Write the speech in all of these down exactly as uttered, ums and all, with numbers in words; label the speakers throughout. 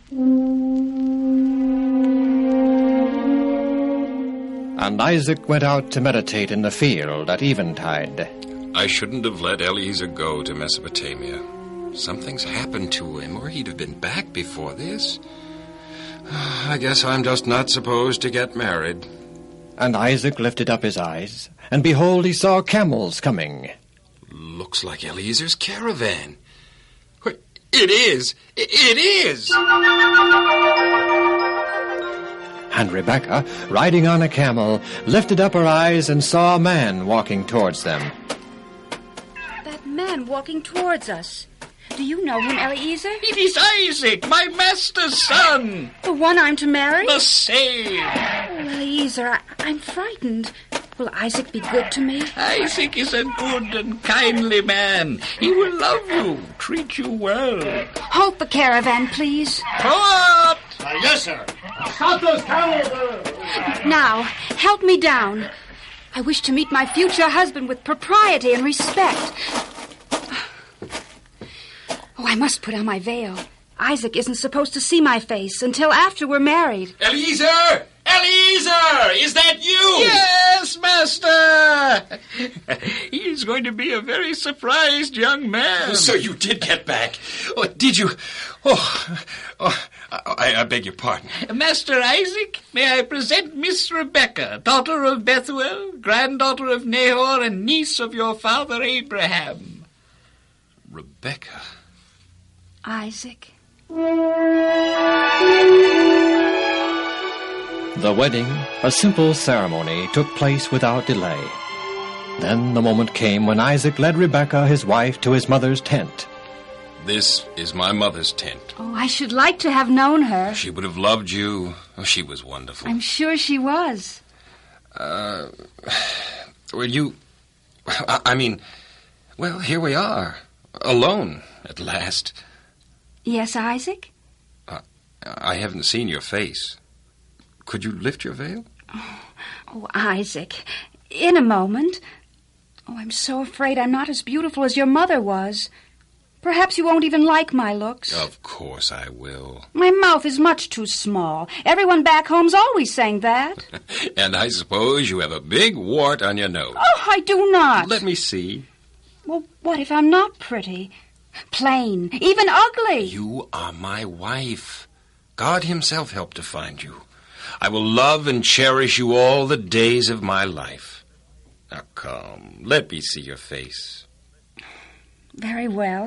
Speaker 1: And Isaac went out to meditate in the field at eventide.
Speaker 2: I shouldn't have let Eliezer go to Mesopotamia. Something's happened to him, or he'd have been back before this. I guess I'm just not supposed to get married.
Speaker 1: And Isaac lifted up his eyes, and behold, he saw camels coming.
Speaker 2: Looks like Eliezer's caravan. It is! It is!
Speaker 1: And Rebekah, riding on a camel, lifted up her eyes and saw a man walking towards them.
Speaker 3: That man walking towards us. Do you know him, Eliezer?
Speaker 4: It is Isaac, my master's son.
Speaker 3: The one I'm to marry?
Speaker 4: The same.
Speaker 3: Oh, Eliezer, I, I'm frightened. Will Isaac be good to me?
Speaker 4: Isaac is a good and kindly man. He will love you, treat you well.
Speaker 3: Halt the caravan, please.
Speaker 4: Halt!
Speaker 5: Uh, yes, sir. Stop those camels.
Speaker 3: Now, help me down. I wish to meet my future husband with propriety and respect. Oh, I must put on my veil. Isaac isn't supposed to see my face until after we're married.
Speaker 2: Eliezer! Eliezer! Is that you?
Speaker 4: Yes, master! He is going to be a very surprised young man.
Speaker 2: So you did get back. Oh, did you? Oh, oh I, I beg your pardon.
Speaker 4: Master Isaac, may I present Miss Rebekah, daughter of Bethuel, granddaughter of Nahor, and niece of your father Abraham.
Speaker 2: Rebekah?
Speaker 3: Isaac.
Speaker 1: The wedding, a simple ceremony, took place without delay. Then the moment came when Isaac led Rebekah, his wife, to his mother's tent.
Speaker 2: This is my mother's tent.
Speaker 3: Oh, I should like to have known her.
Speaker 2: She would have loved you. Oh, she was wonderful.
Speaker 3: I'm sure she was.
Speaker 2: Uh, well, you... I, I mean, well, here we are. Alone, at last.
Speaker 3: Yes, Isaac?
Speaker 2: Uh, I haven't seen your face. Could you lift your veil?
Speaker 3: Oh, oh, Isaac, in a moment. Oh, I'm so afraid I'm not as beautiful as your mother was. Perhaps you won't even like my looks.
Speaker 2: Of course I will.
Speaker 3: My mouth is much too small. Everyone back home's always saying that.
Speaker 2: And I suppose you have a big wart on your nose.
Speaker 3: Oh, I do not.
Speaker 2: Let me see.
Speaker 3: Well, what if I'm not pretty? Plain, even ugly.
Speaker 2: You are my wife. God himself helped to find you. I will love and cherish you all the days of my life. Now come, let me see your face.
Speaker 3: Very well.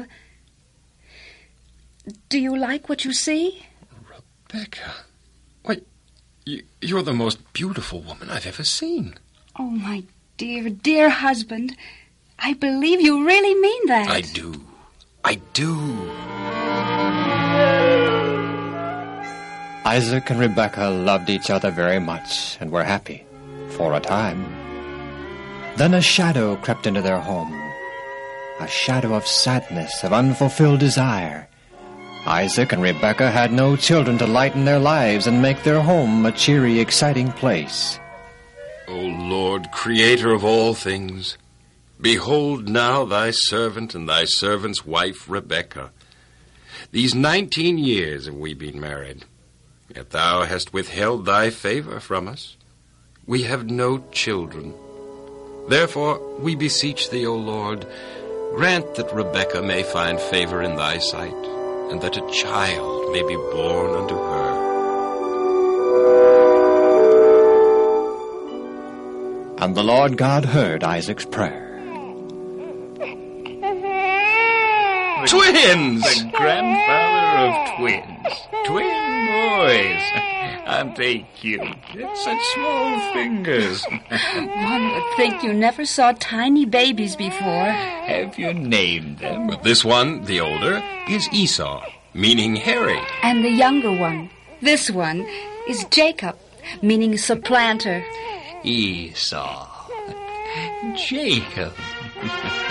Speaker 3: Do you like what you see?
Speaker 2: Rebekah, why, you, you're the most beautiful woman I've ever seen.
Speaker 3: Oh, my dear, dear husband. I believe you really mean that.
Speaker 2: I do. I do.
Speaker 1: Isaac and Rebekah loved each other very much and were happy, for a time. Then a shadow crept into their home, a shadow of sadness, of unfulfilled desire. Isaac and Rebekah had no children to lighten their lives and make their home a cheery, exciting place.
Speaker 2: O Lord, creator of all things, behold now thy servant and thy servant's wife Rebekah. These nineteen years have we been married, yet thou hast withheld thy favor from us. We have no children. Therefore we beseech thee, O Lord, grant that Rebekah may find favor in thy sight, and that a child may be born unto her.
Speaker 1: And the Lord God heard Isaac's prayer.
Speaker 2: Twins!
Speaker 4: The grandfather of twins. Twin boys. Aren't they cute? Such small fingers.
Speaker 3: One would think you never saw tiny babies before.
Speaker 4: Have you named them?
Speaker 2: But this one, the older, is Esau, meaning hairy.
Speaker 3: And the younger one, this one, is Jacob, meaning supplanter.
Speaker 4: Esau. Jacob.